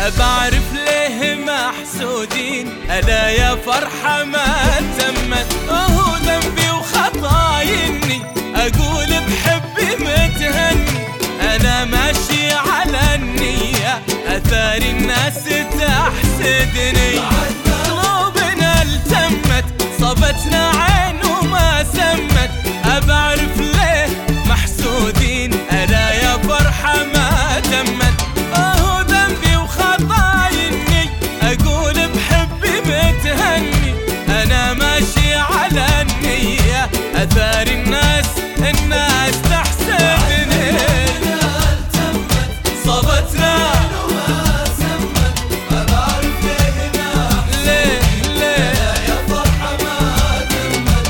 بعرف ليه محسودين، ألا يا فرحة ما تمت. هو ذنبي وخطايا إني أقول بحبي متهني، أنا ماشي على النية أثار الناس تحسدني. قلوبنا التمت صبتنا عين وما سمت، أبعرف ليه محسودين، ألا يا فرحة ما تمت. هو ذنبي وخطايا إني أقول بحبي متهني، أنا ماشي على النية أثار الناس تحسدني. صبتنا وما سمت، أبعرف ليه يا فرحة ما تمت.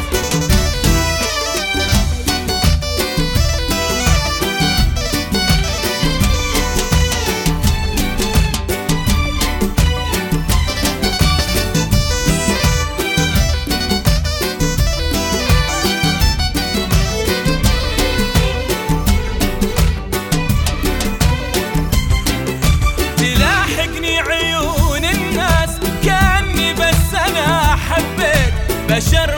تلاحقني عيون الناس كأني بس أنا حبيت بشر